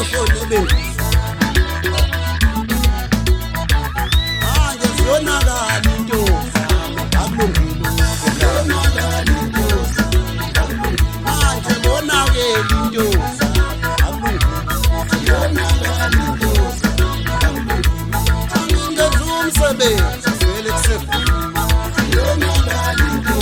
babeshone bengisa manje ziyonakala into zami akulungile ziyonakala into manje bonakele into zami akulungile ziyonakala into angenza umsebenzi vele kusefuna ziyonakala into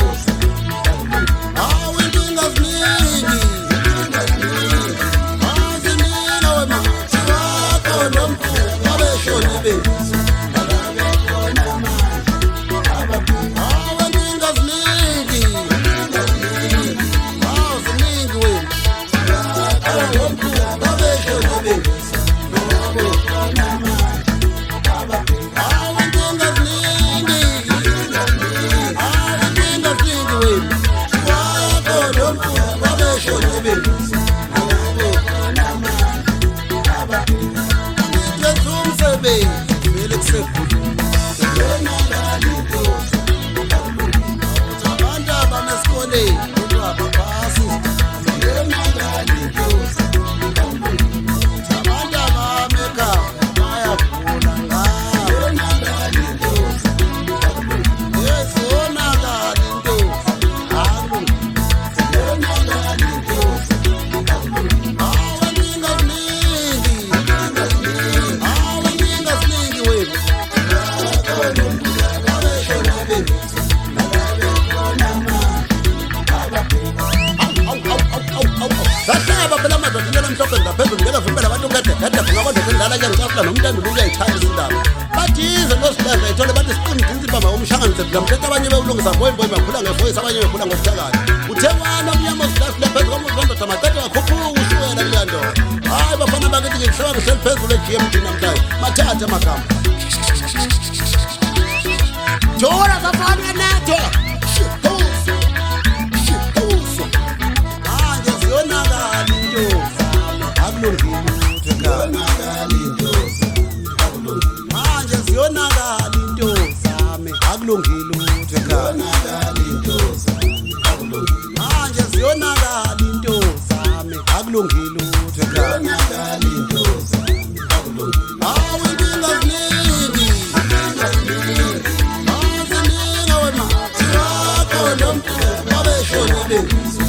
ngamthetha abanye bewulungisa boy bakhula ngevoice abanye bekhula ngokuthakala uthekwana umnyama sihlafile phezulu komuntu amathatha akhuphuka ushwela kuya ndoda hayi bafana bakithi ngishaka ngisephezulu eGMT namhlanje mathatha amagama Jora zafana netho shipuso manje ziyonakala into akulungile uthekala into manje ziyonakala into akulungile uthekala into manje ziyonakala into zami akulungile uthekala into awinkinga ziningi azininga wena yakho nomntu babeshone bengisa